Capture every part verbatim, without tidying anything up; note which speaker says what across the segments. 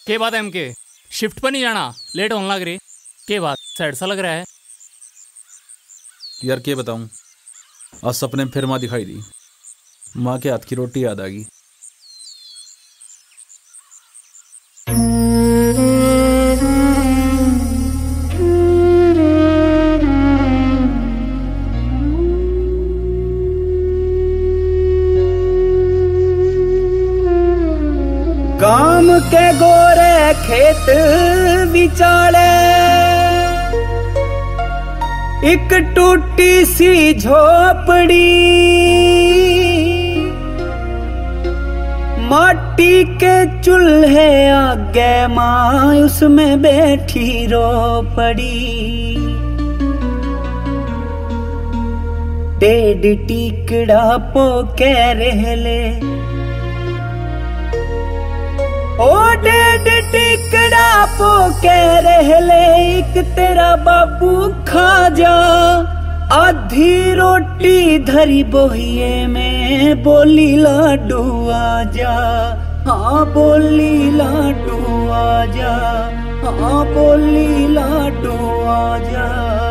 Speaker 1: के बात है एम के शिफ्ट पर नहीं जाना, लेट होने लग रही। के बात सैड सा लग रहा है
Speaker 2: यार, के बताऊं, आज सपने में फिर माँ दिखाई दी। माँ के हाथ की रोटी याद आ गई।
Speaker 3: गाम के गोरे खेत विचाले एक टूटी सी झोपड़ी, माटी के चूल्हे आगे माँ उसमें बैठी रो पड़ी। डेढ़ टिकड़ा पो कह रहले ओ डेढ़ टिकड़ा पो कह रहले, एक तेरा बाबू खा जा। आधी रोटी धरी बोहिए में बोली लाडू आजा, हाँ बोली लाडू आजा, हाँ बोली लाडू आजा।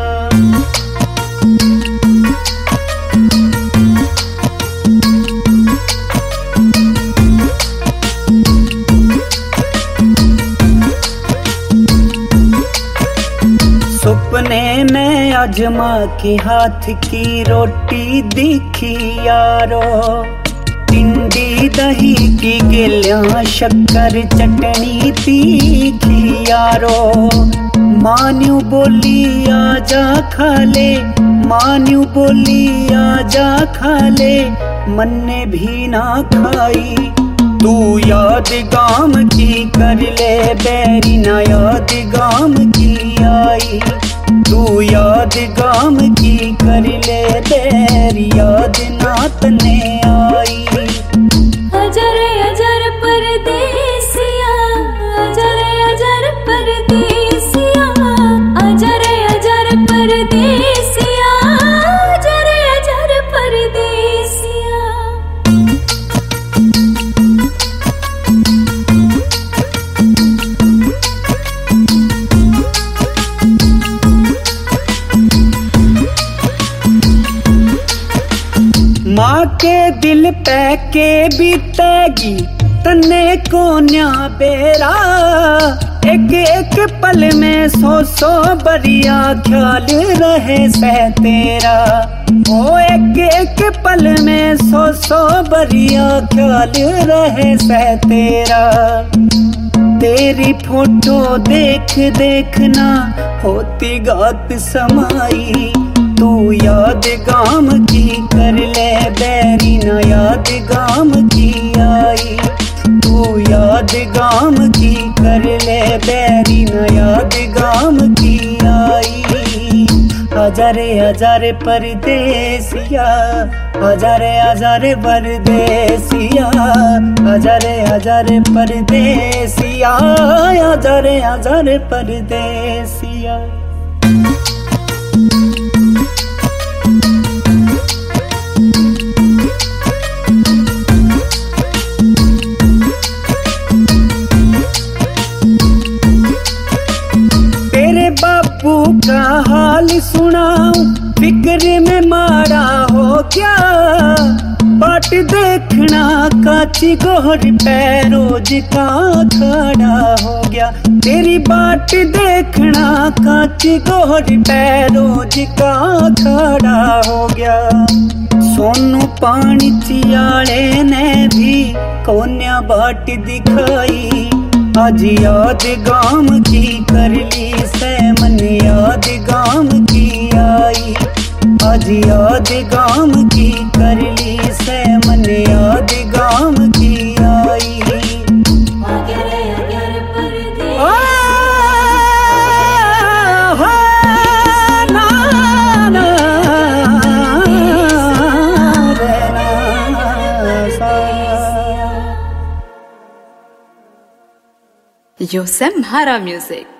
Speaker 3: सपने में आज माँ के हाथ की रोटी दिखी यारो, टिंडी दही की गिलियां शक्कर चटनी तीखी यारो। मान्यू बोली आजा खा ले, मान्यू बोली आजा खा ले, मन ने भी ना खाई। तू याद गाम की कर ले बैरी ना याद गाम की आई। तू याद गाम की कर ले बैरी याद नात ने आई।
Speaker 4: अजर अजर परदेसिया, अजर अजर परदेसिया, अजर अजर परदेसिया, अजर अजर परदेसिया।
Speaker 3: माँ के दिल पे के बीतेगी तन्ने को न्या बेरा, एक एक पल में सौ सौ बरिया ख्याल रहे सह तेरा। ओ एक एक पल में सौ सौ बरिया ख्याल रहे सह तेरा। तेरी फोटो देख देखना होती गात समाई। तू याद गाम की कर ले बैरी ना याद गाम की आई। तू याद गाम की कर ले बैरी ना याद गाम की आई। हजारे हजारे परदेसिया, हजारे हजारे परदेसिया, हजारे हजारे परदेसिया, हजारे हजारे परदेसिया। बापू का हाल सुनाऊं, फिक्र में मारा हो क्या। बाट देखना काची गोर पे रोज का खड़ा हो गया। तेरी बाट देखना काची गोर पे रोज का खड़ा हो गया। सोनू पानी चियाले ने भी कोन्या बाट दिखाई। आज याद गाम की कर ली से मन याद गाम की आई। आज याद गाम की कर ली से मन याद गाम की आई।
Speaker 4: अगर अगर परदेसिया,
Speaker 5: Yosemite Music.